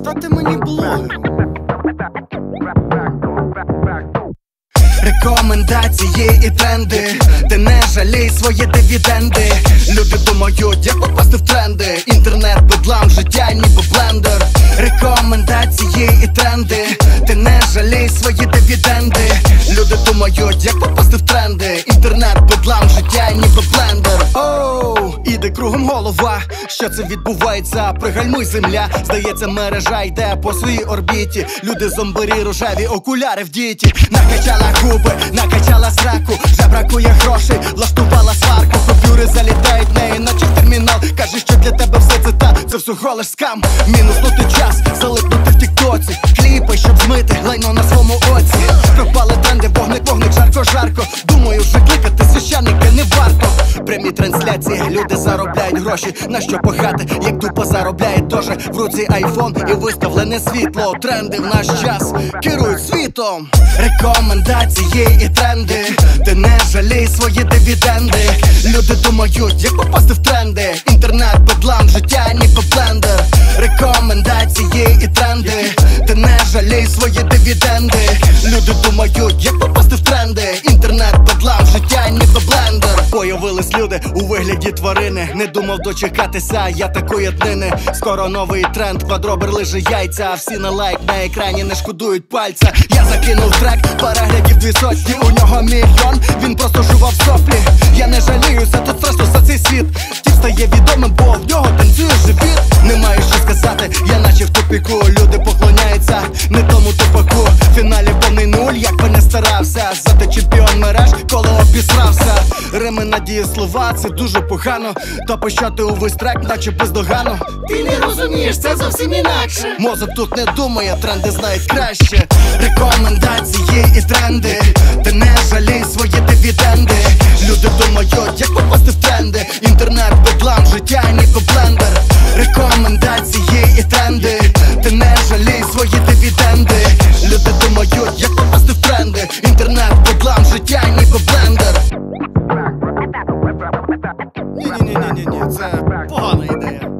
стати мені блогером. Рекомендації і тренди, ти не жалій свої дивіденди. Люди думають, як попасти в тренди. Інтернет, бедлам, життя ніби блендер. Рекомендації і тренди, ти не жалій свої дивіденди. Люди думають, як попасти в тренди. Інтернет, бедлам, життя ніби блендер. Оу, іде кругом голова, що це відбувається, пригальмуй земля. Здається, мережа йде по своїй орбіті. Люди зомбирі, рожеві окуляри в діті. Накачала губи, накачала сраку, вже бракує грошей, влаштувала сварку. Купюри залітають в неї, наче в термінал. Каже, що для тебе все це всього лиш скам. Мінуснути час, залипнути в тіктоці. Кліпи, щоб змити лайно на своєму оці. Пропали тренди, вогник, жарко. Думаю, вже кликати священника не варто. Прямі трансляції, люди заробляють гроші. На що пахати, як дупа заробляє теж. В руці айфон і виставлене світло. Тренди в наш час керують світом. Рекомендації і тренди, ти не жалій свої дивіденди. Люди думають, як попасти в тренди. Інтернет, бедлам, життя ніби блендер. Рекомендації і тренди, ти не жалій свої дивіденди. Люди думають, як попасти в тренди. Інтернет, бедлам, життя ніби блендер. Появились люди у вигляді тварини. Не думав дочекатися я такої днини. Скоро новий тренд, квадробер лиже яйця. Всі на лайк на екрані не шкодують пальця. Я закинув трек, переглядів 200. У нього мільйон, він просто жував соплі. Я не жаліюся, тут страшно за цей світ. Ті стає відомим, бо в нього танцює живіт. Не маю що сказати, я наче в тупіку. Люди поклоняються не тому тупаку. В фіналі повний нуль, як би не старався. Зате чемпіон мереж, коли обісрався. Рими на дієслова, це дуже погано. Та пощати увесь трек, наче бездоганно. Ти не розумієш, це зовсім інакше. Мозок тут не думає, тренди знають краще. Рекомендації і тренди, ти не жалій свої дивіденди. Люди думають, як попасти в тренди. Інтернет, бедлам, життя ніби блендер. Рекомендації і тренди, ти не жалій свої дивіденди. Люди думають, як попасти в тренди. Інтернет, бедлам, життя ніби блендер. Ні, це погана ідея.